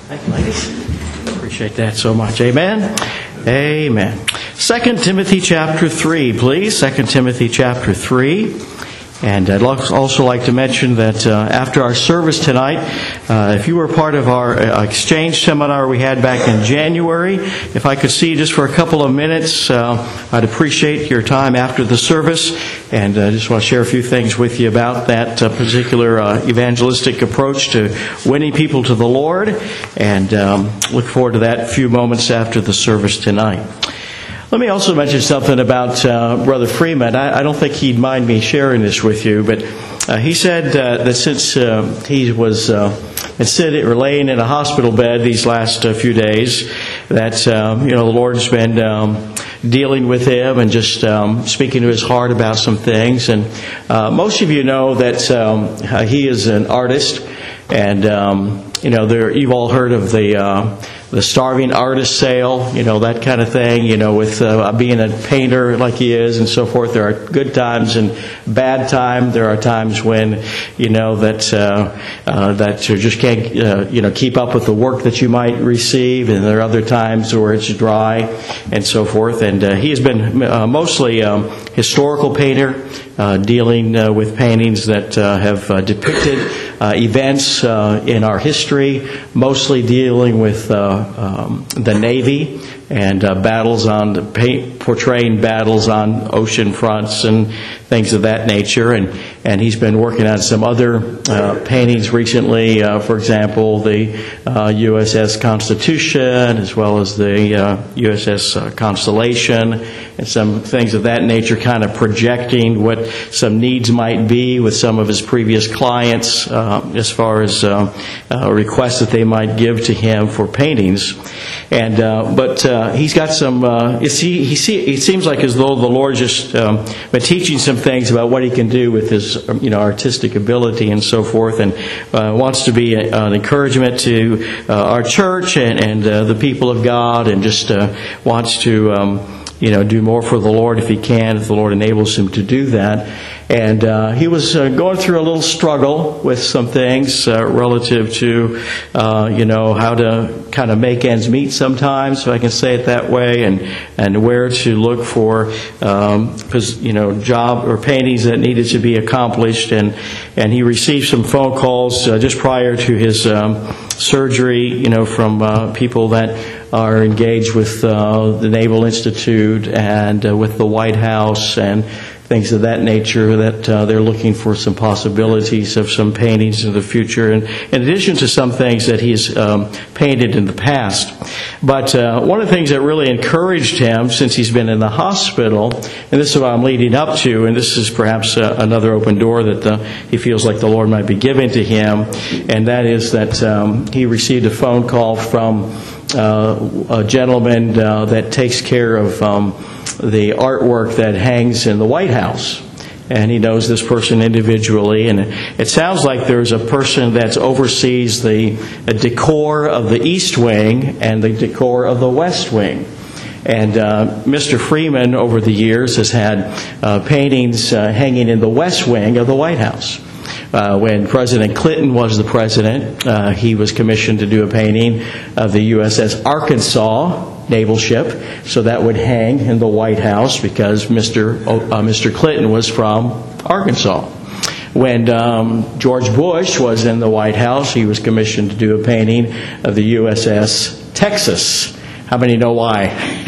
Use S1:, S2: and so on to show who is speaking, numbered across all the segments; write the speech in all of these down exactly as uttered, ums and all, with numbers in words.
S1: Thank you, ladies. Appreciate that so much. Amen. Amen. Second Timothy chapter three, please. Second Timothy chapter three. And I'd also like to mention that uh, after our service tonight, uh, if you were part of our uh, exchange seminar we had back in January, if I could see you just for a couple of minutes, uh, I'd appreciate your time after the service. And I uh, just want to share a few things with you about that uh, particular uh, evangelistic approach to winning people to the Lord. And um, look forward to that few moments after the service tonight. Let me also mention something about uh, Brother Freeman. I, I don't think he'd mind me sharing this with you, but uh, he said uh, that since uh, he was uh, sitting or laying in a hospital bed these last uh, few days, that um, you know the Lord's been um, dealing with him and just um, speaking to his heart about some things. And uh, most of you know that um, he is an artist, and um, you know there you've all heard of the. Uh, The starving artist sale, you know, that kind of thing, you know, with uh, being a painter like he is and so forth. There are good times and bad times. There are times when, you know, that uh, uh, that you just can't, uh, you know, keep up with the work that you might receive. And there are other times where it's dry and so forth. And uh, he has been uh, mostly a um, historical painter, uh, dealing uh, with paintings that uh, have uh, depicted uh, events uh, in our history, mostly dealing with uh, Um, the Navy and uh, battles on the paint, portraying battles on ocean fronts and things of that nature. And and he's been working on some other uh, paintings recently. Uh, for example, the uh, U S S Constitution, as well as the uh, U S S uh, Constellation, and some things of that nature, kind of projecting what some needs might be with some of his previous clients, uh, as far as uh, uh, requests that they might give to him for paintings. And uh, but uh, he's got some. Uh, it's, he, he see, it seems like as though the Lord just um, been teaching some things about what he can do with his, you know, artistic ability and so forth, and uh, wants to be a, an encouragement to uh, our church and and uh, the people of God, and just uh, wants to um, you know do more for the Lord if he can, if the Lord enables him to do that. And uh, he was uh, going through a little struggle with some things uh, relative to, uh, you know, how to kind of make ends meet sometimes, if I can say it that way, and, and where to look for, um, you know, job or paintings that needed to be accomplished. And, and he received some phone calls uh, just prior to his um, surgery, you know, from uh, people that are engaged with uh, the Naval Institute and uh, with the White House and things of that nature, that uh, they're looking for some possibilities of some paintings in the future, and in addition to some things that he's um, painted in the past. But uh, one of the things that really encouraged him since he's been in the hospital, and this is what I'm leading up to, and this is perhaps uh, another open door that the, he feels like the Lord might be giving to him, and that is that um, he received a phone call from uh, a gentleman uh, that takes care of um, the artwork that hangs in the White House. And he knows this person individually, and it sounds like there's a person that oversees the decor of the East Wing and the decor of the West Wing. And uh, Mister Freeman, over the years, has had uh, paintings uh, hanging in the West Wing of the White House. Uh, when President Clinton was the president, uh, he was commissioned to do a painting of the U S S Arkansas naval ship, so that would hang in the White House because Mister O- uh, Mister Clinton was from Arkansas. When um, George Bush was in the White House, he was commissioned to do a painting of the U S S Texas. How many know why?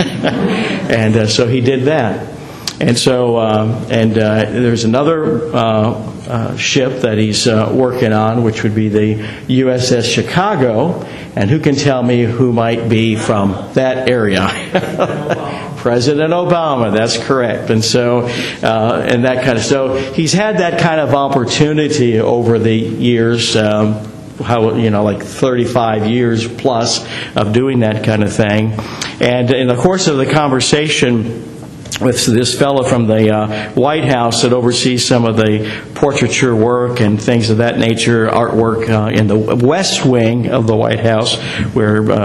S1: And uh, so he did that. And so, um, and uh, there's another uh, uh, ship that he's uh, working on, which would be the U S S Chicago. And who can tell me who might be from that area? President Obama, that's correct. And so, uh, and that kind of, so he's had that kind of opportunity over the years, um, how, you know, like thirty-five years plus of doing that kind of thing. And in the course of the conversation with this fellow from the uh, White House that oversees some of the portraiture work and things of that nature, artwork uh, in the West Wing of the White House, where uh,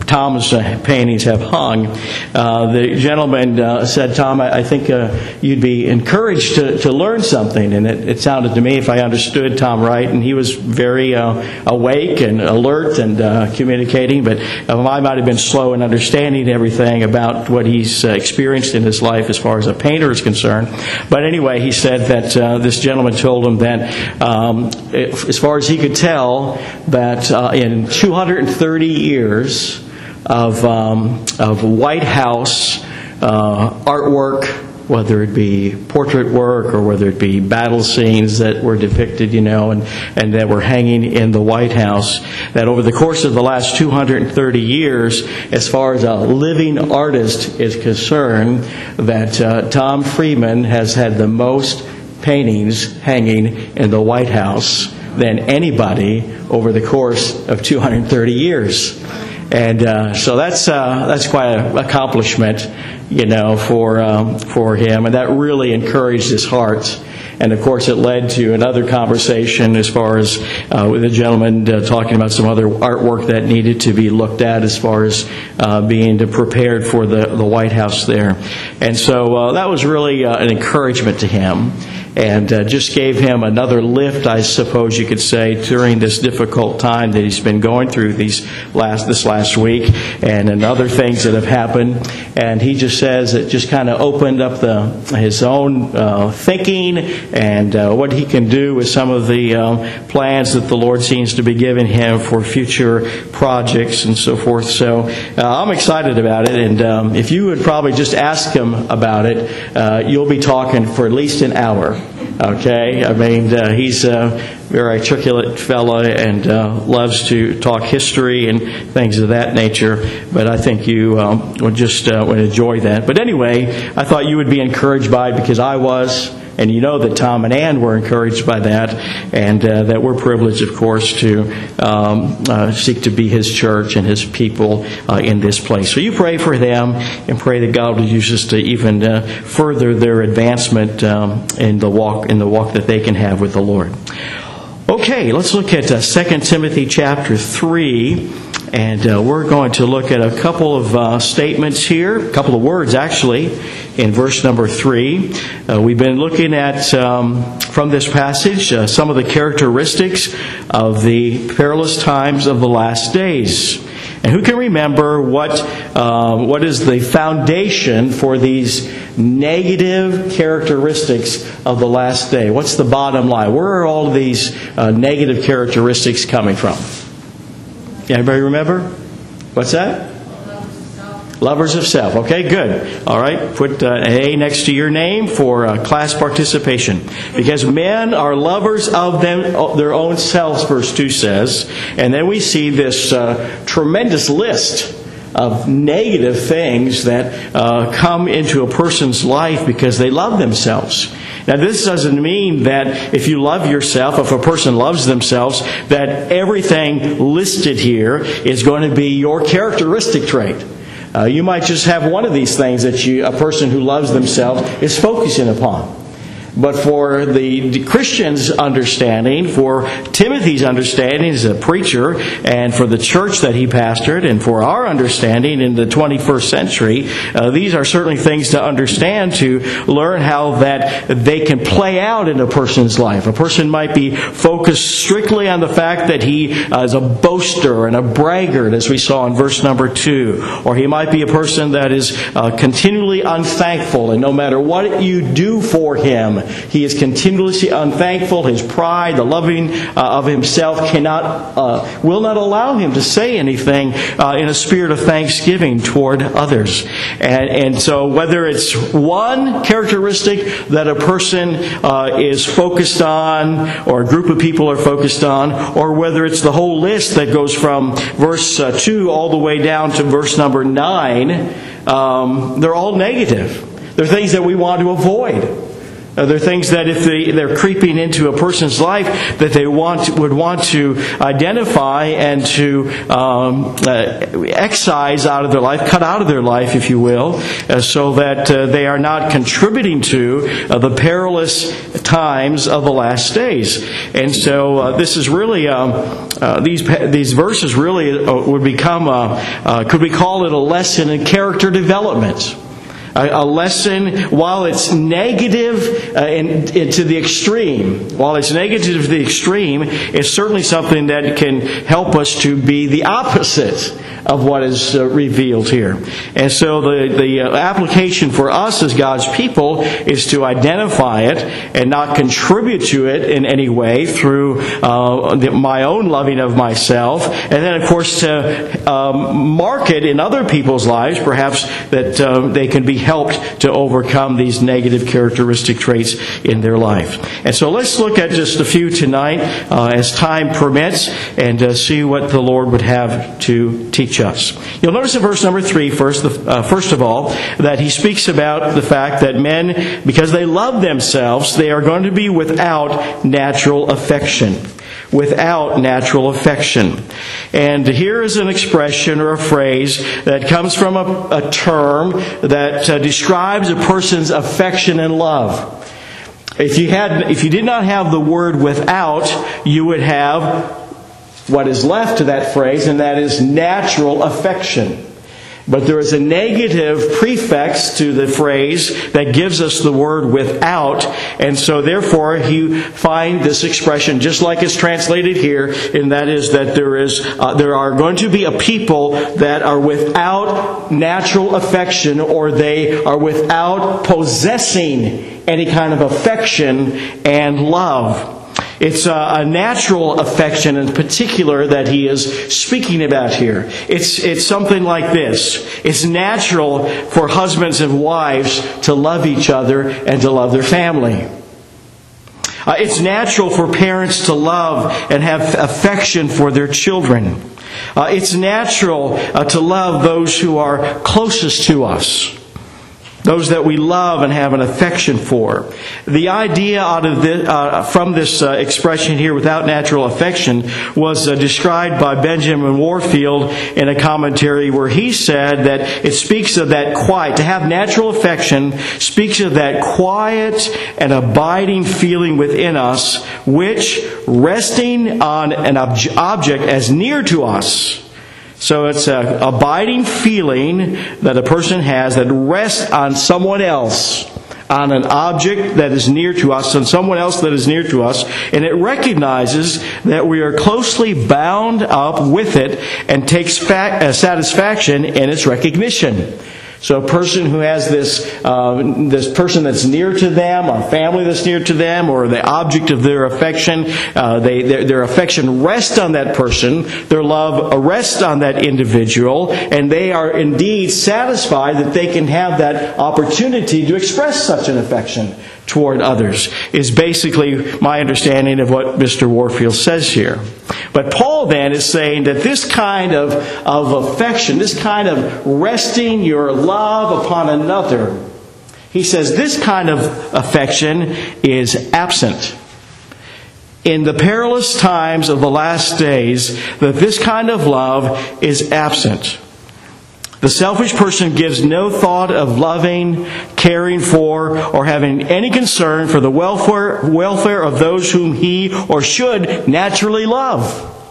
S1: Tom's uh, paintings have hung. Uh, the gentleman uh, said, Tom, I, I think uh, you'd be encouraged to, to learn something. And it, it sounded to me, if I understood Tom right, and he was very uh, awake and alert and uh, communicating, but uh, I might have been slow in understanding everything about what he's uh, experienced in his life as far as a painter is concerned. But anyway, he said that uh, this gentleman told him that um, it, as far as he could tell, that uh, in two hundred thirty years, Of, um, of White House uh, artwork, whether it be portrait work or whether it be battle scenes that were depicted, you know, and, and that were hanging in the White House, that over the course of the last two hundred thirty years, as far as a living artist is concerned, that uh, Tom Friedman has had the most paintings hanging in the White House than anybody over the course of two hundred thirty years. And uh, so that's uh, that's quite an accomplishment, you know, for um, for him, and that really encouraged his heart. And of course, it led to another conversation as far as uh, with a gentleman uh, talking about some other artwork that needed to be looked at as far as uh, being prepared for the the White House there. And so uh, that was really uh, an encouragement to him. And uh, just gave him another lift, I suppose you could say, during this difficult time that he's been going through these last this last week, and, and other things that have happened. And he just says it just kind of opened up the his own uh, thinking and uh, what he can do with some of the um, plans that the Lord seems to be giving him for future projects and so forth. So uh, I'm excited about it. And um, if you would probably just ask him about it, uh, you'll be talking for at least an hour. Okay, I mean, uh, he's a very articulate fellow and uh, loves to talk history and things of that nature. But I think you um, would just uh, would enjoy that. But anyway, I thought you would be encouraged by it because I was. And you know that Tom and Ann were encouraged by that, and uh, that we're privileged, of course, to um, uh, seek to be His church and His people uh, in this place. So you pray for them and pray that God will use us to even uh, further their advancement um, in the walk in the walk that they can have with the Lord. Okay, let's look at uh, Second Timothy chapter three. And uh, we're going to look at a couple of uh, statements here, a couple of words actually, in verse number three. Uh, we've been looking at, um, from this passage, uh, some of the characteristics of the perilous times of the last days. And who can remember what uh, what is the foundation for these negative characteristics of the last day? What's the bottom line? Where are all of these uh, negative characteristics coming from? Anybody remember? What's that? Lovers of self. Okay, good. All right, put uh, an A next to your name for uh, class participation. Because men are lovers of them, their own selves, verse two says. And then we see this uh, tremendous list of negative things that uh, come into a person's life because they love themselves. Now, this doesn't mean that if you love yourself, if a person loves themselves, that everything listed here is going to be your characteristic trait. Uh, you might just have one of these things that you, a person who loves themselves is focusing upon. But for the, the Christian's understanding, for Timothy's understanding as a preacher, and for the church that he pastored, and for our understanding in the twenty-first century, uh, these are certainly things to understand, to learn how that they can play out in a person's life. A person might be focused strictly on the fact that he uh, is a boaster and a braggart, as we saw in verse number two. Or he might be a person that is uh, continually unthankful, and no matter what you do for him, he is continuously unthankful. His pride, the loving uh, of himself, cannot, uh, will not allow him to say anything uh, in a spirit of thanksgiving toward others. And, and so, whether it's one characteristic that a person uh, is focused on, or a group of people are focused on, or whether it's the whole list that goes from verse uh, two all the way down to verse number nine, um, they're all negative. They're things that we want to avoid. Uh, there are things that if they, they're creeping into a person's life that they want would want to identify and to um, uh, excise out of their life, cut out of their life, if you will, uh, so that uh, they are not contributing to uh, the perilous times of the last days. And so uh, this is really um, uh, these these verses really uh, would become a, uh, could we call it a lesson in character development. A lesson, while it's negative uh, in, in, to the extreme, while it's negative to the extreme, it's certainly something that can help us to be the opposite of what is uh, revealed here. And so the, the uh, application for us as God's people is to identify it and not contribute to it in any way through uh, the, my own loving of myself. And then, of course, to um, mark it in other people's lives, perhaps that uh, they can be helped to overcome these negative characteristic traits in their life. And so let's look at just a few tonight uh, as time permits and uh, see what the Lord would have to teach us. You'll notice in verse number three, first, uh, first of all, that he speaks about the fact that men, because they love themselves, they are going to be without natural affection. Without natural affection. And here is an expression or a phrase that comes from a, a term that uh, describes a person's affection and love. If you had, if you did not have the word without, you would have what is left to that phrase, and that is natural affection. But there is a negative prefix to the phrase that gives us the word without, and so therefore you find this expression just like it's translated here, and that is that there is uh, there are going to be a people that are without natural affection, or they are without possessing any kind of affection and love. It's a, a natural affection in particular that he is speaking about here. It's, it's something like this. It's natural for husbands and wives to love each other and to love their family. Uh, it's natural for parents to love and have affection for their children. Uh, it's natural uh, to love those who are closest to us. Those that we love and have an affection for. The idea out of this, uh, from this uh, expression here, without natural affection, was uh, described by Benjamin Warfield in a commentary where he said that it speaks of that quiet. To have natural affection speaks of that quiet and abiding feeling within us, which, resting on an ob- object as near to us. So it's an abiding feeling that a person has that rests on someone else, on an object that is near to us, on someone else that is near to us, and it recognizes that we are closely bound up with it and takes fa- uh, satisfaction in its recognition. So a person who has this uh, this person that's near to them, a family that's near to them, or the object of their affection, uh, they their, their affection rests on that person, their love rests on that individual, and they are indeed satisfied that they can have that opportunity to express such an affection toward others, is basically my understanding of what Mister Warfield says here. But Paul then is saying that this kind of, of affection, this kind of resting your love upon another, he says this kind of affection is absent. In the perilous times of the last days, that this kind of love is absent. The selfish person gives no thought of loving, caring for, or having any concern for the welfare, welfare of those whom he or should naturally love.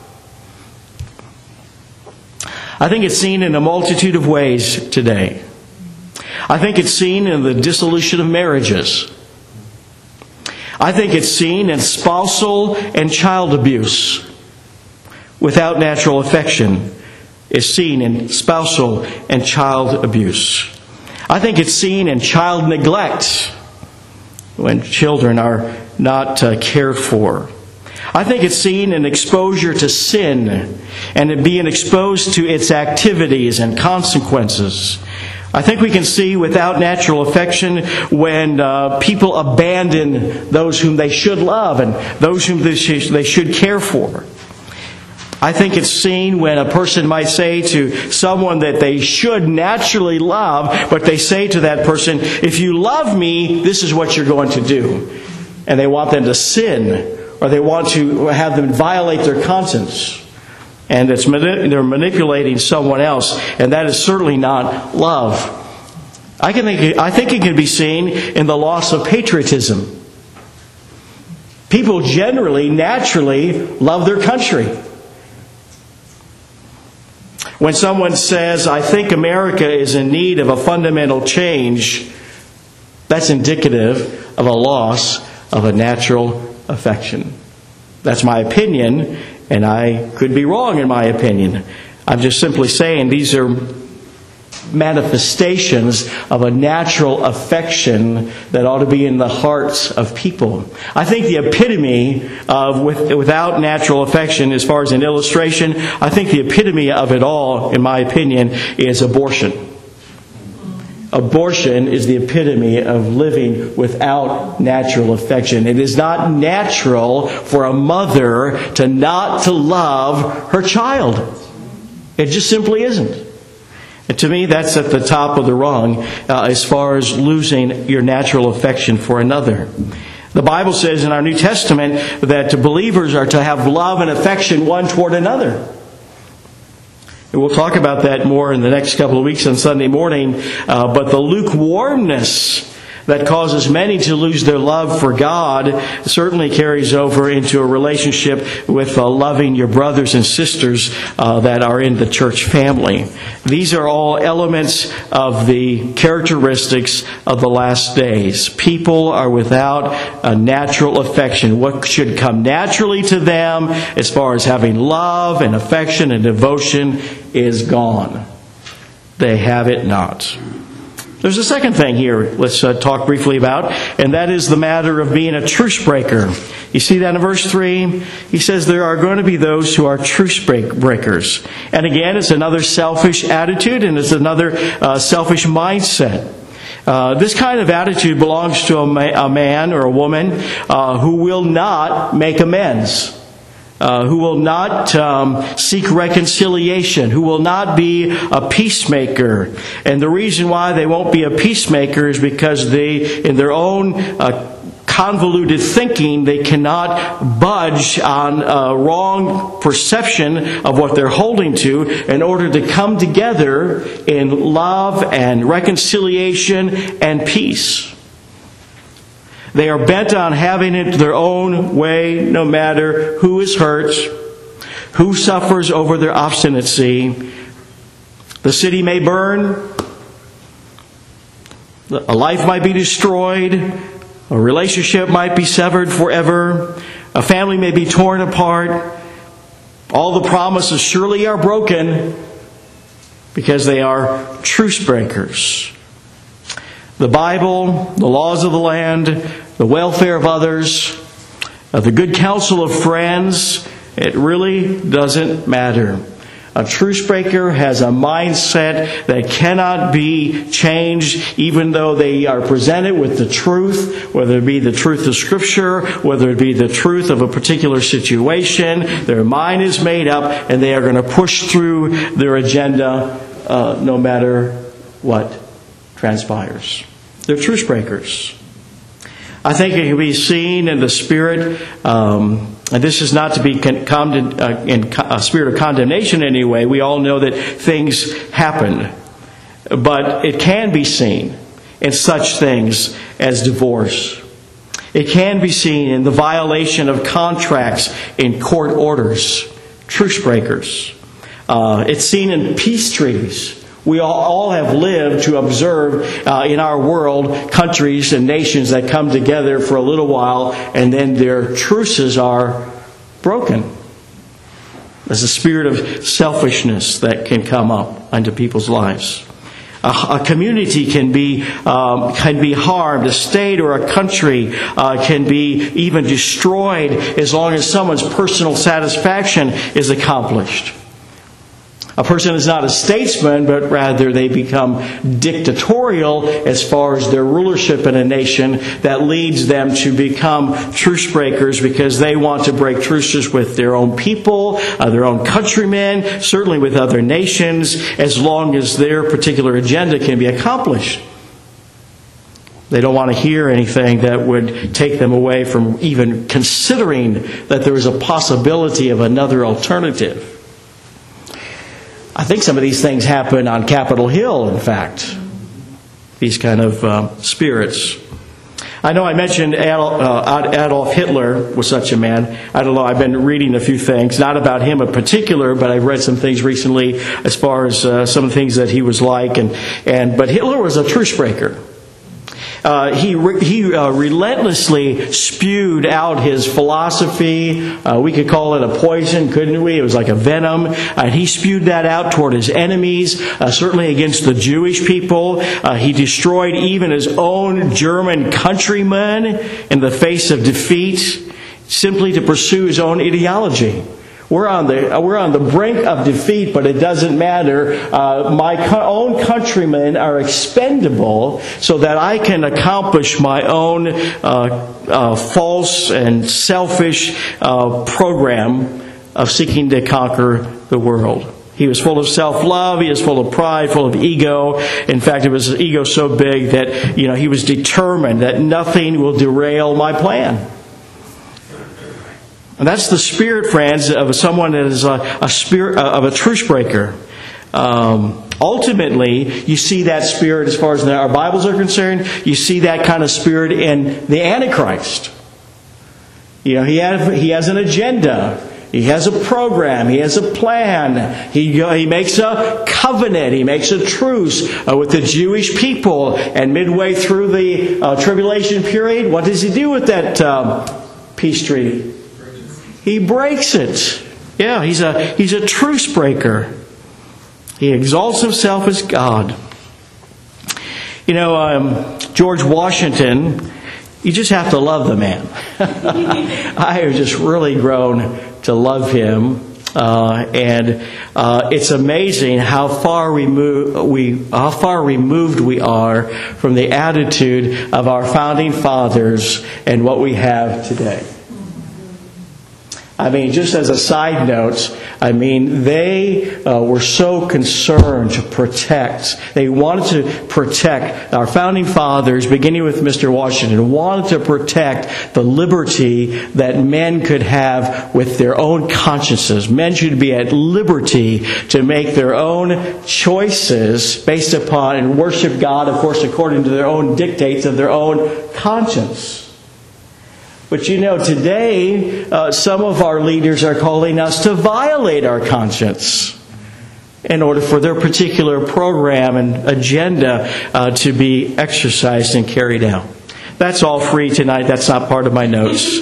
S1: I think it's seen in a multitude of ways today. I think it's seen in the dissolution of marriages. I think it's seen in spousal and child abuse without natural affection. Is seen in spousal and child abuse. I think it's seen in child neglect when children are not uh, cared for. I think it's seen in exposure to sin and in being exposed to its activities and consequences. I think we can see without natural affection when uh, people abandon those whom they should love and those whom they should, they should care for. I think it's seen when a person might say to someone that they should naturally love, but they say to that person, if you love me, this is what you're going to do. And they want them to sin, or they want to have them violate their conscience. And it's they're manipulating someone else, and that is certainly not love. I can think I think it can be seen in the loss of patriotism. People generally, naturally love their country. When someone says, I think America is in need of a fundamental change, that's indicative of a loss of a natural affection. That's my opinion, and I could be wrong in my opinion. I'm just simply saying these are manifestations of a natural affection that ought to be in the hearts of people. I think the epitome of with, without natural affection, as far as an illustration, I think the epitome of it all, in my opinion, is abortion. Abortion is the epitome of living without natural affection. It is not natural for a mother to not to love her child. It just simply isn't. And to me, that's at the top of the rung uh, as far as losing your natural affection for another. The Bible says in our New Testament that believers are to have love and affection one toward another. And we'll talk about that more in the next couple of weeks on Sunday morning. Uh, but the lukewarmness that causes many to lose their love for God certainly carries over into a relationship with uh, loving your brothers and sisters uh, that are in the church family. These are all elements of the characteristics of the last days. People are without a natural affection. What should come naturally to them as far as having love and affection and devotion is gone. They have it not. There's a second thing here let's uh, talk briefly about, and that is the matter of being a truce breaker. You see that in verse three? He says there are going to be those who are truce break- breakers. And again, it's another selfish attitude, and it's another uh, selfish mindset. Uh, this kind of attitude belongs to a, ma- a man or a woman uh, who will not make amends. Uh, who will not um, seek reconciliation, who will not be a peacemaker. And the reason why they won't be a peacemaker is because they, in their own uh, convoluted thinking, they cannot budge on a wrong perception of what they're holding to in order to come together in love and reconciliation and peace. They are bent on having it their own way, no matter who is hurt, who suffers over their obstinacy. The city may burn, a life might be destroyed, a relationship might be severed forever, a family may be torn apart. All the promises surely are broken because they are truce breakers. The Bible, the laws of the land, the welfare of others, uh, the good counsel of friends, it really doesn't matter. A truce breaker has a mindset that cannot be changed even though they are presented with the truth, whether it be the truth of Scripture, whether it be the truth of a particular situation. Their mind is made up and they are going to push through their agenda uh, no matter what transpires. They're truce breakers. I think it can be seen in the spirit, um, and this is not to be con- con- uh, in a spirit of condemnation in any way. We all know that things happen. But it can be seen in such things as divorce. It can be seen in the violation of contracts in court orders. Truce breakers. Uh, it's seen in peace treaties. We all, all have lived to observe uh, in our world countries and nations that come together for a little while and then their truces are broken. There's a spirit of selfishness that can come up into people's lives. A, a community can be um, can be harmed. A state or a country uh, can be even destroyed as long as someone's personal satisfaction is accomplished. A person is not a statesman, but rather they become dictatorial as far as their rulership in a nation that leads them to become truce breakers because they want to break truces with their own people, uh, their own countrymen, certainly with other nations, as long as their particular agenda can be accomplished. They don't want to hear anything that would take them away from even considering that there is a possibility of another alternative. I think some of these things happen on Capitol Hill, in fact. These kind of uh, spirits. I know I mentioned Adolf, uh, Adolf Hitler was such a man. I don't know, I've been reading a few things, not about him in particular, but I've read some things recently as far as uh, some of the things that he was like. And, and But Hitler was a truce breaker. Uh, he re- he uh, relentlessly spewed out his philosophy. Uh, we could call it a poison, couldn't we? It was like a venom. Uh, and he spewed that out toward his enemies, uh, certainly against the Jewish people. Uh, he destroyed even his own German countrymen in the face of defeat, simply to pursue his own ideology. We're on the we're on the brink of defeat, but it doesn't matter. Uh, my co- own countrymen are expendable, so that I can accomplish my own uh, uh, false and selfish uh, program of seeking to conquer the world. He was full of self-love. He was full of pride, full of ego. In fact, it was ego so big that you know he was determined that nothing will derail my plan. And that's the spirit, friends, of someone that is a, a spirit of a truce breaker. Um, ultimately, you see that spirit, as far as our Bibles are concerned, you see that kind of spirit in the Antichrist. You know, he has, he has an agenda. He has a program. He has a plan. He he makes a covenant. He makes a truce uh, with the Jewish people. And midway through the uh, tribulation period, what does he do with that um, peace treaty? He breaks it. Yeah, he's a he's a truce breaker. He exalts himself as God. You know, um, George Washington, you just have to love the man. I have just really grown to love him. Uh, and uh, it's amazing how far remo- we, how far removed we are from the attitude of our founding fathers and what we have today. I mean, just as a side note, I mean, they uh, were so concerned to protect. They wanted to protect, our founding fathers, beginning with Mister Washington, wanted to protect the liberty that men could have with their own consciences. Men should be at liberty to make their own choices based upon and worship God, of course, according to their own dictates of their own conscience. But you know, today, uh, some of our leaders are calling us to violate our conscience in order for their particular program and agenda uh, to be exercised and carried out. That's all free tonight. That's not part of my notes.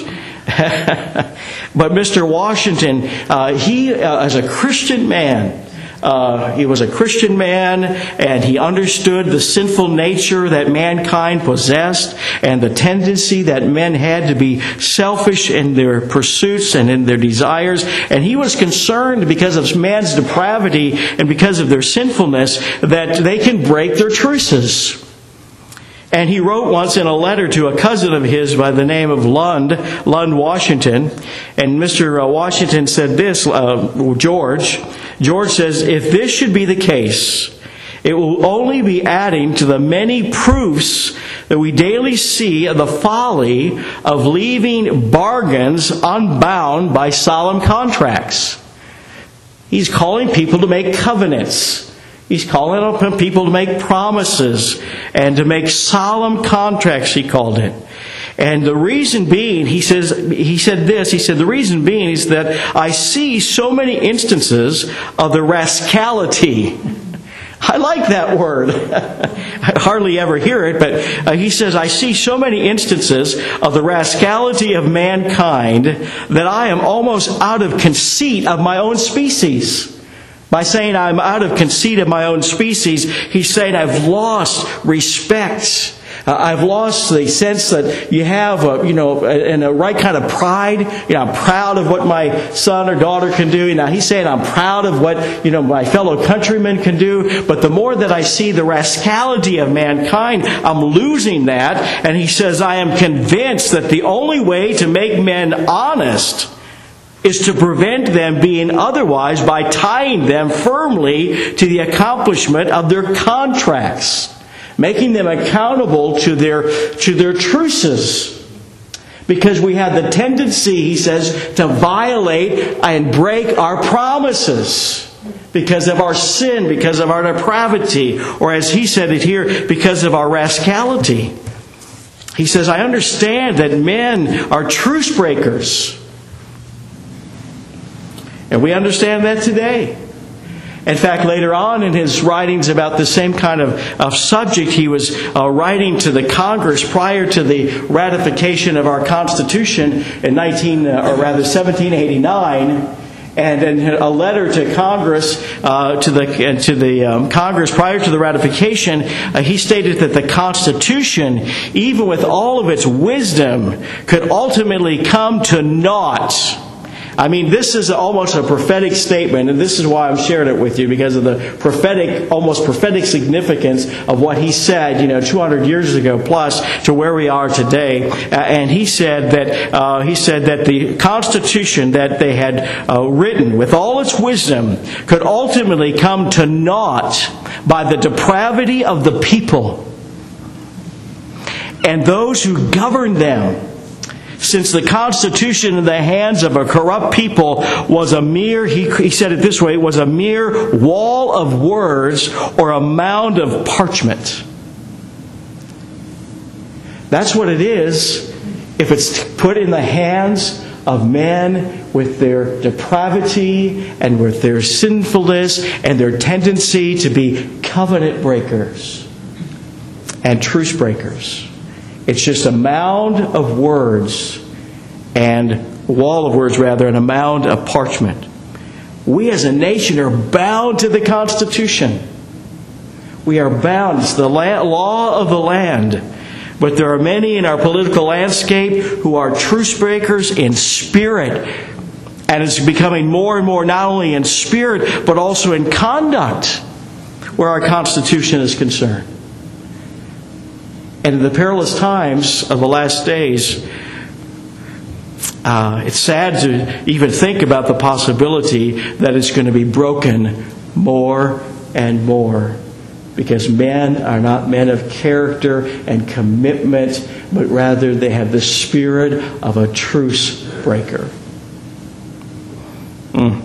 S1: But Mister Washington, uh, he, uh, as a Christian man, Uh, he was a Christian man, and he understood the sinful nature that mankind possessed and the tendency that men had to be selfish in their pursuits and in their desires. And he was concerned because of man's depravity and because of their sinfulness that they can break their truces. And he wrote once in a letter to a cousin of his by the name of Lund, Lund Washington. And Mister Washington said this, uh, George, George says, if this should be the case, it will only be adding to the many proofs that we daily see of the folly of leaving bargains unbound by solemn contracts. He's calling people to make covenants. He's calling on people to make promises and to make solemn contracts, he called it. And the reason being, he says, he said this, he said, the reason being is that I see so many instances of the rascality. I like that word. I hardly ever hear it, but uh, he says, I see so many instances of the rascality of mankind that I am almost out of conceit of my own species. By saying I'm out of conceit of my own species, he's saying I've lost respect Uh, I've lost the sense that you have, a, you know, and a right kind of pride. You know, I'm proud of what my son or daughter can do. Now he's saying I'm proud of what, you know, my fellow countrymen can do. But the more that I see the rascality of mankind, I'm losing that. And he says, I am convinced that the only way to make men honest is to prevent them being otherwise by tying them firmly to the accomplishment of their contracts, making them accountable to their to their truces. Because we have the tendency, he says, to violate and break our promises because of our sin, because of our depravity, or as he said it here, because of our rascality. He says, I understand that men are truce breakers. And we understand that today. In fact, later on in his writings about the same kind of, of subject, he was uh, writing to the Congress prior to the ratification of our Constitution in nineteen, uh, or rather seventeen eighty-nine. And in a letter to Congress, uh, to the uh, to the um, Congress prior to the ratification, uh, he stated that the Constitution, even with all of its wisdom, could ultimately come to naught. I mean, this is almost a prophetic statement, and this is why I'm sharing it with you, because of the prophetic, almost prophetic significance of what he said, you know, two hundred years ago plus to where we are today. Uh, and he said that uh, he said that the Constitution that they had uh, written, with all its wisdom, could ultimately come to naught by the depravity of the people and those who govern them. Since the Constitution in the hands of a corrupt people was a mere, he, he said it this way, was a mere wall of words or a mound of parchment. That's what it is if it's put in the hands of men with their depravity and with their sinfulness and their tendency to be covenant breakers and truce breakers. It's just a mound of words and a wall of words rather, and a mound of parchment. We as a nation are bound to the Constitution. We are bound. It's the law of the land. But there are many in our political landscape who are truce breakers in spirit. And it's becoming more and more not only in spirit, but also in conduct where our Constitution is concerned. And in the perilous times of the last days, uh, it's sad to even think about the possibility that it's going to be broken more and more. Because men are not men of character and commitment, but rather they have the spirit of a truce breaker. Mm.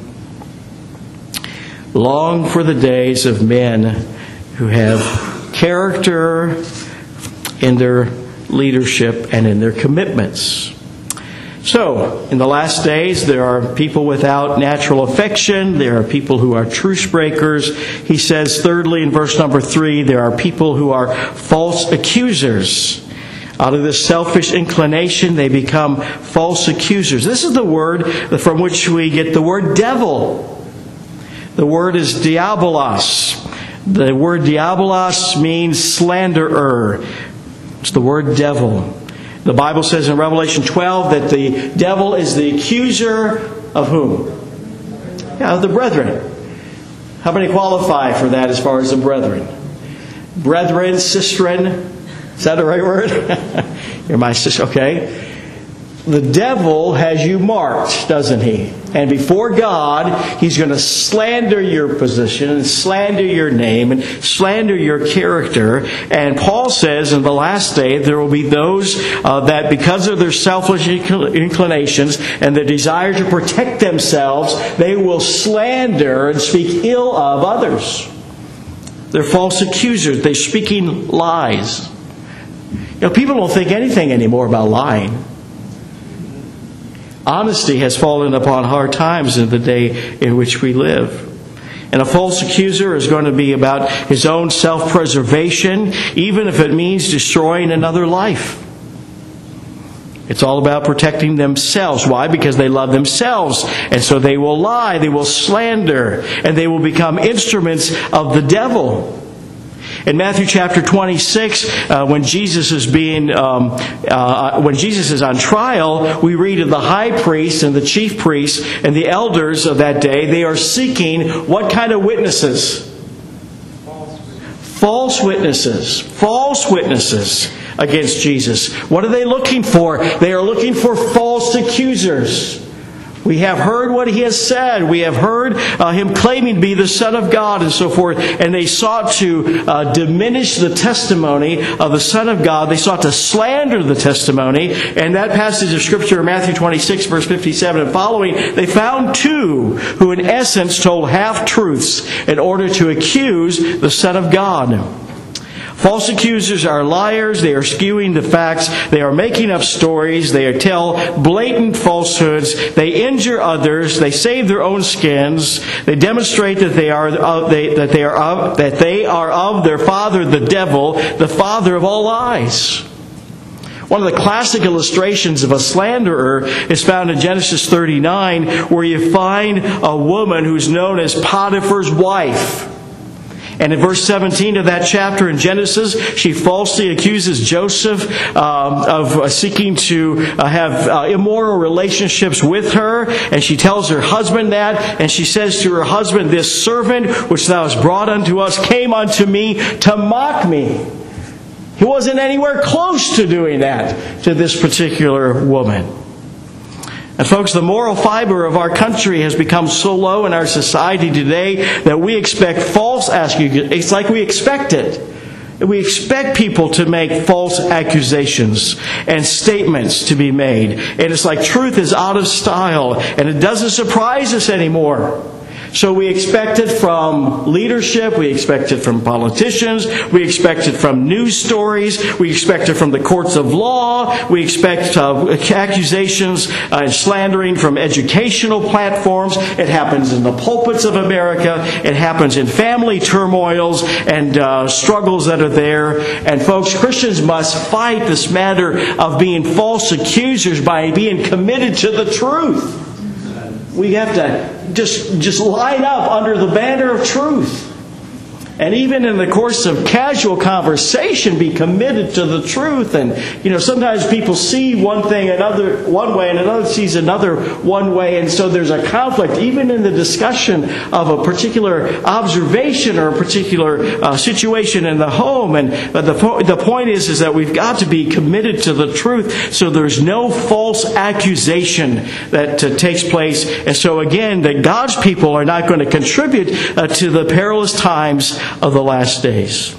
S1: Long for the days of men who have character in their leadership and in their commitments. So, in the last days, there are people without natural affection. There are people who are truce breakers. He says, thirdly, in verse number three, there are people who are false accusers. Out of this selfish inclination, they become false accusers. This is the word from which we get the word devil. The word is diabolos. The word diabolos means slanderer. It's the word devil. The Bible says in Revelation twelve that the devil is the accuser of whom? Yeah, of the brethren. How many qualify for that as far as the brethren? Brethren, sistren. Is that the right word? You're my sister. Okay. The devil has you marked, doesn't he? And before God, he's going to slander your position and slander your name and slander your character. And Paul says in the last day there will be those uh, that because of their selfish inclinations and their desire to protect themselves, they will slander and speak ill of others. They're false accusers. They're speaking lies. You know, people don't think anything anymore about lying. Honesty has fallen upon hard times in the day in which we live. And a false accuser is going to be about his own self-preservation, even if it means destroying another life. It's all about protecting themselves. Why? Because they love themselves. And so they will lie, they will slander, and they will become instruments of the devil. In Matthew chapter twenty-six, uh, when Jesus is being, um, uh, when Jesus is on trial, we read of the high priest and the chief priests and the elders of that day. They are seeking what kind of witnesses? False witnesses. False witnesses against Jesus. What are they looking for? They are looking for false accusers. We have heard what he has said. We have heard uh, him claiming to be the Son of God and so forth. And they sought to uh, diminish the testimony of the Son of God. They sought to slander the testimony. And that passage of Scripture, Matthew twenty-six, verse fifty-seven and following, they found two who in essence told half-truths in order to accuse the Son of God. False accusers are liars. They are skewing the facts. They are making up stories. They tell blatant falsehoods. They injure others. They save their own skins. They demonstrate that they are of, they, that they are of, that they are of their father, the devil, the father of all lies. One of the classic illustrations of a slanderer is found in Genesis thirty-nine, where you find a woman who's known as Potiphar's wife. And in verse seventeen of that chapter in Genesis, she falsely accuses Joseph um, of seeking to uh, have uh, immoral relationships with her. And she tells her husband that. And she says to her husband, "This servant which thou hast brought unto us came unto me to mock me." He wasn't anywhere close to doing that to this particular woman. And folks, the moral fiber of our country has become so low in our society today that we expect false accusations. It's like we expect it. We expect people to make false accusations and statements to be made. And it's like truth is out of style and it doesn't surprise us anymore. So we expect it from leadership, we expect it from politicians, we expect it from news stories, we expect it from the courts of law, we expect uh, accusations uh, and slandering from educational platforms. It happens in the pulpits of America, it happens in family turmoils and uh, struggles that are there. And folks, Christians must fight this matter of being false accusers by being committed to the truth. We have to just, just line up under the banner of truth. And even in the course of casual conversation, be committed to the truth. And, you know, sometimes people see one thing another one way and another sees another one way. And so there's a conflict, even in the discussion of a particular observation or a particular uh, situation in the home. And uh, the, po- the point is, is that we've got to be committed to the truth so there's no false accusation that uh, takes place. And so again, that God's people are not going to contribute uh, to the perilous times of the last days.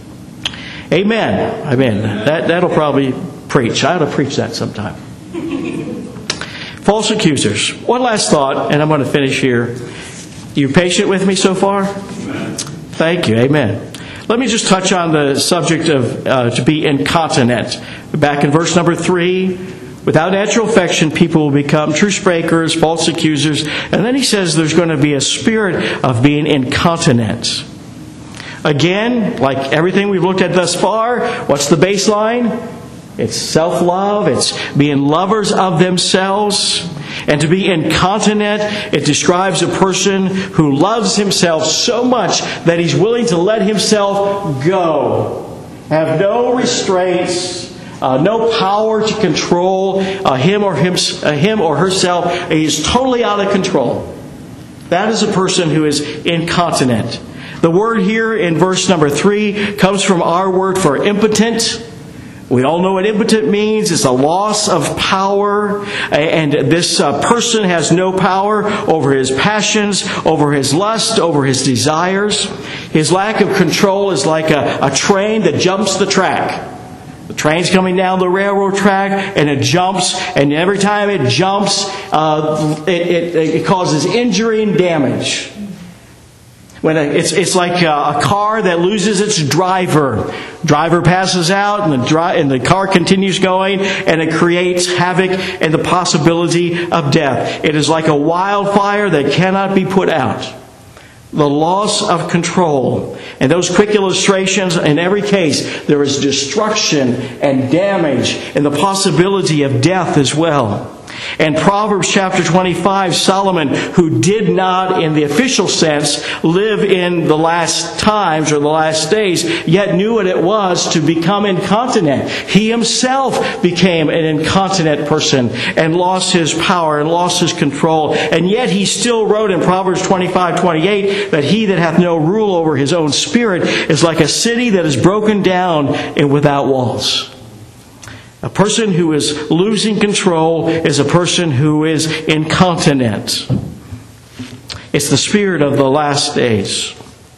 S1: Amen. Amen. That, that'll probably preach. I ought to preach that sometime. False accusers. One last thought, and I'm going to finish here. You patient with me so far? Amen. Thank you. Amen. Let me just touch on the subject of uh, to be incontinent. Back in verse number three, without natural affection, people will become truce breakers, false accusers. And then he says there's going to be a spirit of being incontinent. Again, like everything we've looked at thus far, what's the baseline? It's self-love. It's being lovers of themselves. And to be incontinent, it describes a person who loves himself so much that he's willing to let himself go. Have no restraints. Uh, no power to control uh, him or him, uh, him or herself. He is totally out of control. That is a person who is incontinent. The word here in verse number three comes from our word for impotent. We all know what impotent means. It's a loss of power. And this uh, person has no power over his passions, over his lust, over his desires. His lack of control is like a, a train that jumps the track. The train's coming down the railroad track and it jumps, and every time it jumps, uh, it, it, it causes injury and damage. When a, it's it's like a, a car that loses its driver. Driver passes out, and the dri- and the car continues going, and it creates havoc and the possibility of death. It is like a wildfire that cannot be put out. The loss of control. And those quick illustrations, in every case, there is destruction and damage and the possibility of death as well. And Proverbs chapter twenty-five, Solomon, who did not, in the official sense, live in the last times or the last days, yet knew what it was to become incontinent. He himself became an incontinent person and lost his power and lost his control. And yet he still wrote in Proverbs twenty-five twenty-eight that he that hath no rule over his own spirit is like a city that is broken down and without walls. A person who is losing control is a person who is incontinent. It's the spirit of the last days.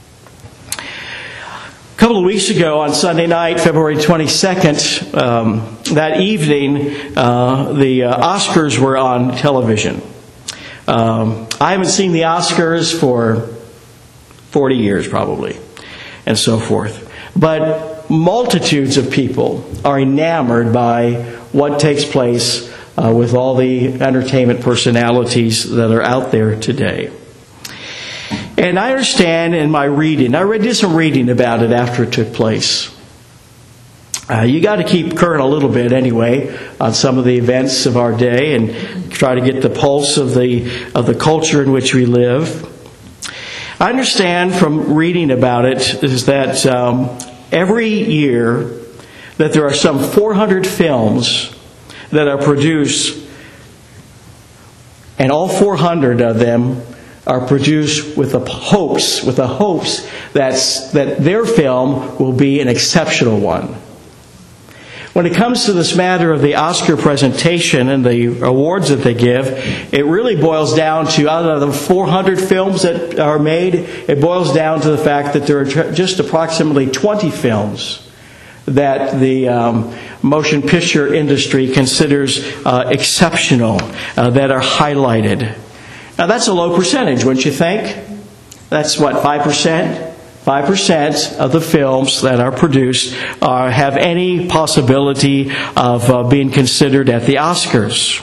S1: A couple of weeks ago on Sunday night, February twenty-second, um, that evening, uh, the uh, Oscars were on television. Um, I haven't seen the Oscars for forty years probably, and so forth. But multitudes of people are enamored by what takes place uh, with all the entertainment personalities that are out there today. And I understand in my reading, I did some reading about it after it took place. Uh, you got to keep current a little bit anyway on some of the events of our day and try to get the pulse of the of the culture in which we live. I understand from reading about it is that um, every year that there are some four hundred films that are produced, and all four hundred of them are produced with the hopes, with the hopes that that their film will be an exceptional one. When it comes to this matter of the Oscar presentation and the awards that they give, it really boils down to, out of the four hundred films that are made, it boils down to the fact that there are just approximately twenty films that the um, motion picture industry considers uh, exceptional, uh, that are highlighted. Now that's a low percentage, wouldn't you think? That's what, five percent? five percent of the films that are produced uh, have any possibility of uh, being considered at the Oscars.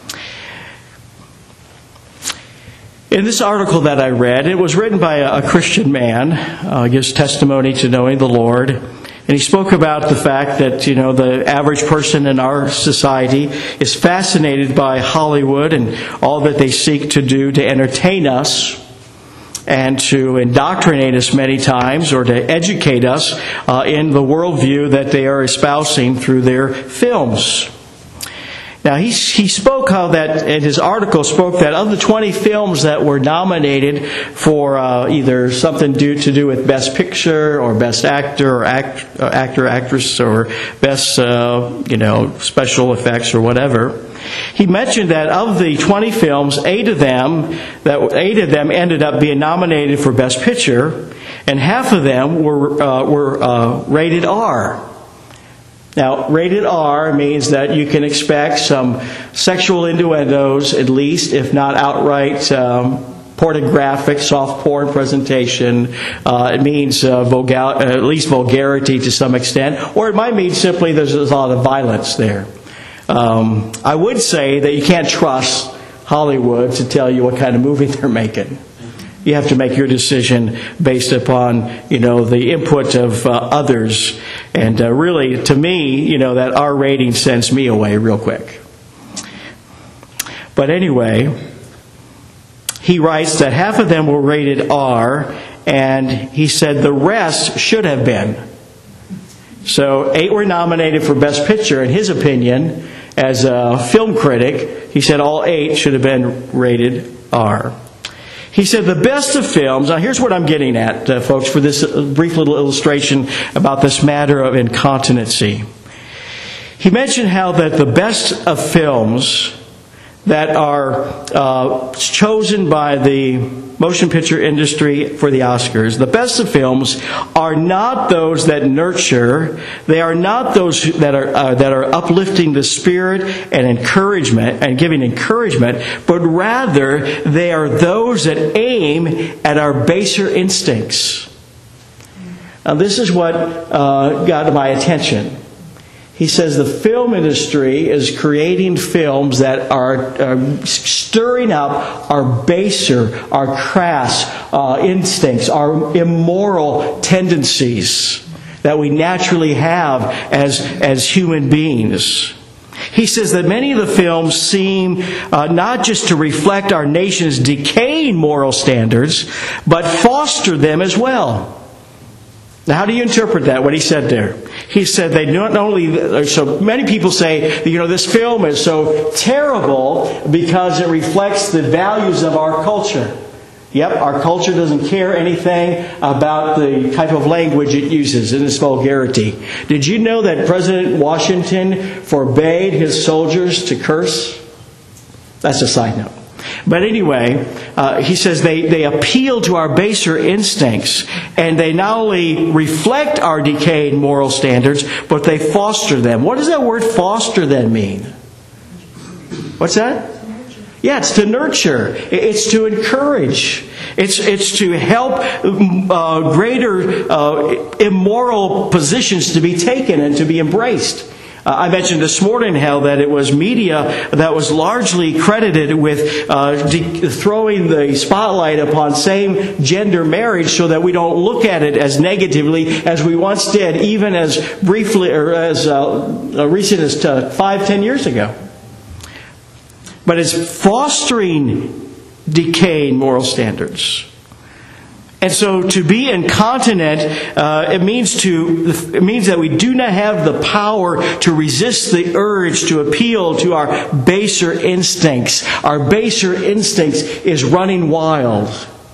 S1: In this article that I read, it was written by a, a Christian man, uh, gives testimony to knowing the Lord, and he spoke about the fact that, you know, the average person in our society is fascinated by Hollywood and all that they seek to do to entertain us and to indoctrinate us many times, or to educate us uh, in the worldview that they are espousing through their films. Now, he, he spoke how that, in his article, spoke that of the twenty films that were nominated for uh, either something due, to do with Best Picture, or Best Actor, or act, uh, Actor, Actress, or Best, uh, you know, Special Effects, or whatever, he mentioned that of the twenty films, eight of them, that eight of them ended up being nominated for Best Picture, and half of them were uh, were uh, rated R. Now, rated R means that you can expect some sexual innuendos, at least, if not outright um, pornographic, soft porn presentation. Uh, it means uh, vulgar- uh, at least vulgarity to some extent, or it might mean simply there's a lot of violence there. Um, I would say that you can't trust Hollywood to tell you what kind of movie they're making. You have to make your decision based upon, you know, the input of uh, others. And uh, really, to me, you know, that R rating sends me away real quick. But anyway, he writes that half of them were rated R, and he said the rest should have been. So eight were nominated for Best Picture. In his opinion, as a film critic, he said all eight should have been rated R. He said the best of films, now here's what I'm getting at, uh, folks, for this brief little illustration about this matter of incontinency. He mentioned how that the best of films that are uh, chosen by the motion picture industry for the Oscars, the best of films are not those that nurture, they are not those that are uh, that are uplifting the spirit and encouragement and giving encouragement, but rather they are those that aim at our baser instincts. Now this is what uh, got my attention. He says the film industry is creating films that are, are stirring up our baser, our crass uh, instincts, our immoral tendencies that we naturally have as, as human beings. He says that many of the films seem uh, not just to reflect our nation's decaying moral standards, but foster them as well. Now, how do you interpret that, what he said there? He said they not only, so many people say, you know, this film is so terrible because it reflects the values of our culture. Yep, our culture doesn't care anything about the type of language it uses in its vulgarity. Did you know that President Washington forbade his soldiers to curse? That's a side note. But anyway, uh, he says they, they appeal to our baser instincts, and they not only reflect our decayed moral standards, but they foster them. What does that word foster then mean? What's that? Yeah, it's to nurture. It's to encourage. It's it's to help uh, greater uh, immoral positions to be taken and to be embraced. Uh, I mentioned this morning how that it was media that was largely credited with uh, de- throwing the spotlight upon same-gender marriage so that we don't look at it as negatively as we once did, even as briefly or as uh, recent as uh, five, ten years ago. But it's fostering decaying moral standards. And so to be incontinent, uh, it means to it means that we do not have the power to resist the urge to appeal to our baser instincts. Our baser instincts is running wild.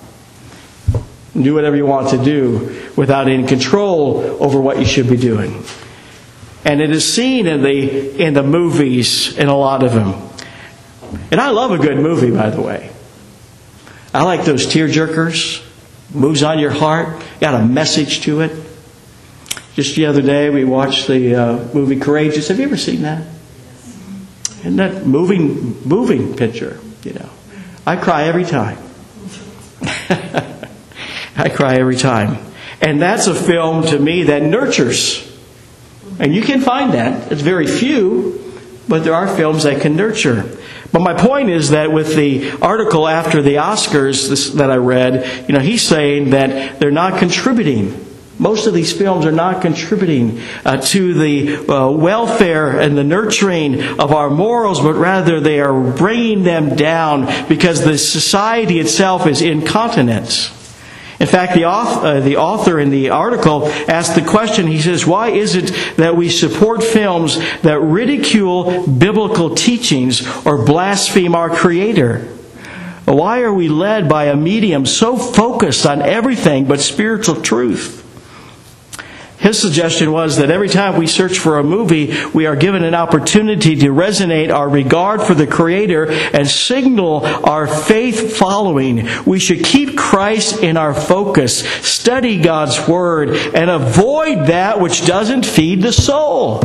S1: Do whatever you want to do without any control over what you should be doing. And it is seen in the in the movies, in a lot of them. And I love a good movie, by the way. I like those tearjerkers. Moves on your heart. Got a message to it. Just the other day, we watched the uh, movie Courageous. Have you ever seen that? Isn't that moving, moving picture? You know, I cry every time. I cry every time. And that's a film to me that nurtures. And you can find that. It's very few, but there are films that can nurture. But my point is that with the article after the Oscars this, that I read, you know, he's saying that they're not contributing. Most of these films are not contributing uh, to the uh, welfare and the nurturing of our morals, but rather they are bringing them down because the society itself is incontinent. In fact, the author, uh, the author in the article asked the question, he says, why is it that we support films that ridicule biblical teachings or blaspheme our Creator? Why are we led by a medium so focused on everything but spiritual truth? His suggestion was that every time we search for a movie, we are given an opportunity to resonate our regard for the Creator and signal our faith following. We should keep Christ in our focus, study God's Word, and avoid that which doesn't feed the soul.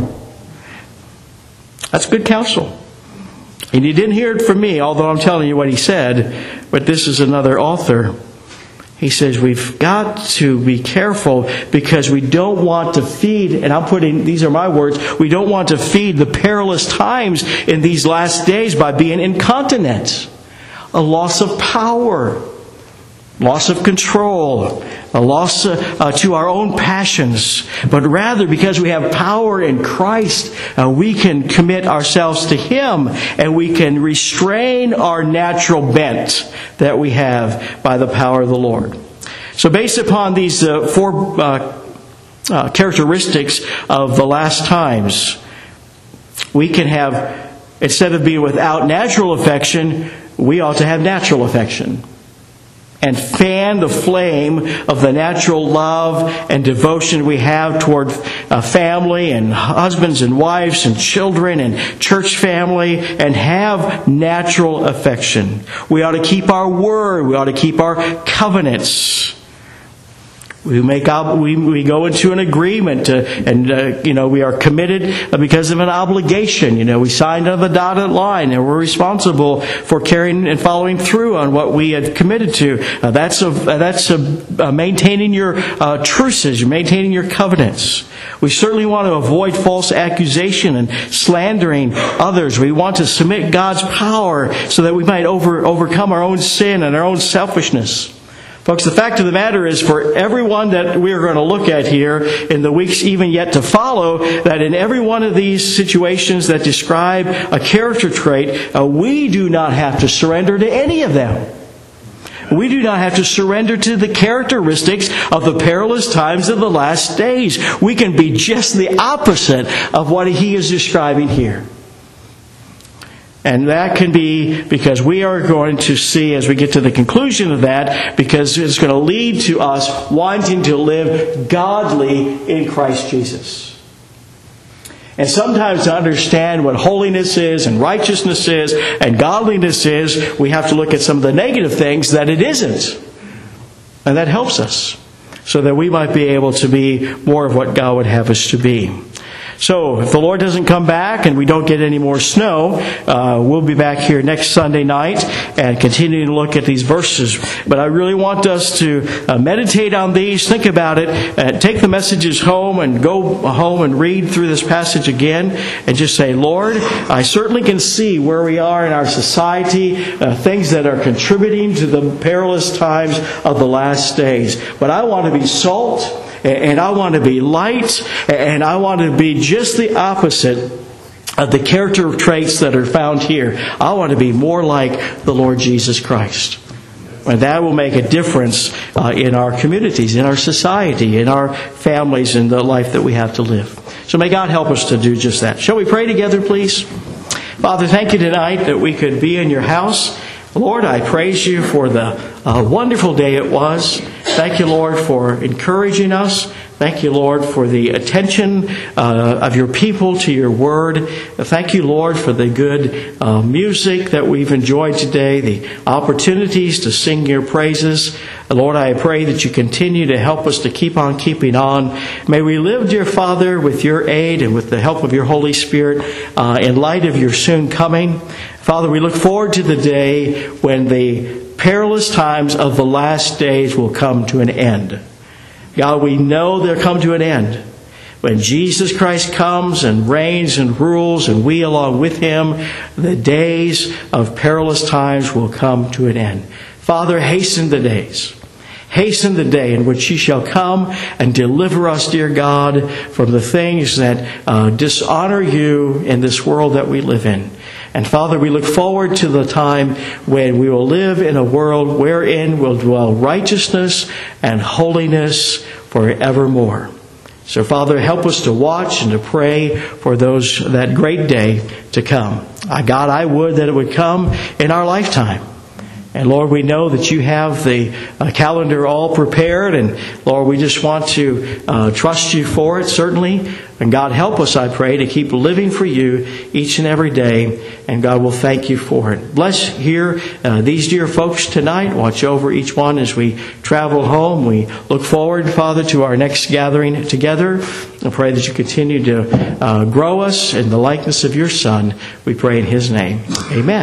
S1: That's good counsel. And you didn't hear it from me, although I'm telling you what he said, but this is another author. He says we've got to be careful because we don't want to feed, and I'm putting, these are my words, we don't want to feed the perilous times in these last days by being incontinent. A loss of power, loss of control, a loss uh, uh, to our own passions. But rather, because we have power in Christ, uh, we can commit ourselves to Him and we can restrain our natural bent that we have by the power of the Lord. So based upon these uh, four uh, uh, characteristics of the last times, we can have, instead of being without natural affection, we ought to have natural affection. And fan the flame of the natural love and devotion we have toward uh, family and husbands and wives and children and church family, and have natural affection. We ought to keep our word. We ought to keep our covenants. We make ob- we we go into an agreement, to, and uh, you know we are committed because of an obligation. You know we signed on the dotted line, and we're responsible for carrying and following through on what we have committed to. Uh, that's a that's a, uh, maintaining your uh, truces, maintaining your covenants. We certainly want to avoid false accusation and slandering others. We want to submit God's power so that we might over overcome our own sin and our own selfishness. Folks, the fact of the matter is, for everyone that we are going to look at here in the weeks even yet to follow, that in every one of these situations that describe a character trait, uh, we do not have to surrender to any of them. We do not have to surrender to the characteristics of the perilous times of the last days. We can be just the opposite of what he is describing here. And that can be because we are going to see as we get to the conclusion of that, because it's going to lead to us wanting to live godly in Christ Jesus. And sometimes to understand what holiness is and righteousness is and godliness is, we have to look at some of the negative things that it isn't. And that helps us so that we might be able to be more of what God would have us to be. So, if the Lord doesn't come back and we don't get any more snow, uh, we'll be back here next Sunday night and continue to look at these verses. But I really want us to uh, meditate on these, think about it, uh, take the messages home and go home and read through this passage again and just say, Lord, I certainly can see where we are in our society, uh, things that are contributing to the perilous times of the last days. But I want to be salt. And I want to be light, and I want to be just the opposite of the character traits that are found here. I want to be more like the Lord Jesus Christ. And that will make a difference uh, in our communities, in our society, in our families, in the life that we have to live. So may God help us to do just that. Shall we pray together, please? Father, thank you tonight that we could be in your house. Lord, I praise you for the uh, wonderful day it was. Thank you, Lord, for encouraging us. Thank you, Lord, for the attention uh, of your people to your word. Thank you, Lord, for the good uh, music that we've enjoyed today, the opportunities to sing your praises. Lord, I pray that you continue to help us to keep on keeping on. May we live, dear Father, with your aid and with the help of your Holy Spirit uh, in light of your soon coming. Father, we look forward to the day when the perilous times of the last days will come to an end. God, we know they'll come to an end when Jesus Christ comes and reigns and rules, and we along with him, the days of perilous times will come to an end. Father, hasten the days. Hasten the day in which you shall come and deliver us, dear God, from the things that uh, dishonor you in this world that we live in. And Father, we look forward to the time when we will live in a world wherein will dwell righteousness and holiness forevermore. So Father, help us to watch and to pray for those that great day to come. God, I would that it would come in our lifetime. And Lord, we know that you have the uh, calendar all prepared. And Lord, we just want to uh, trust you for it, certainly. And God, help us, I pray, to keep living for you each and every day. And God will thank you for it. Bless here uh, these dear folks tonight. Watch over each one as we travel home. We look forward, Father, to our next gathering together. I pray that you continue to uh, grow us in the likeness of your Son. We pray in his name. Amen.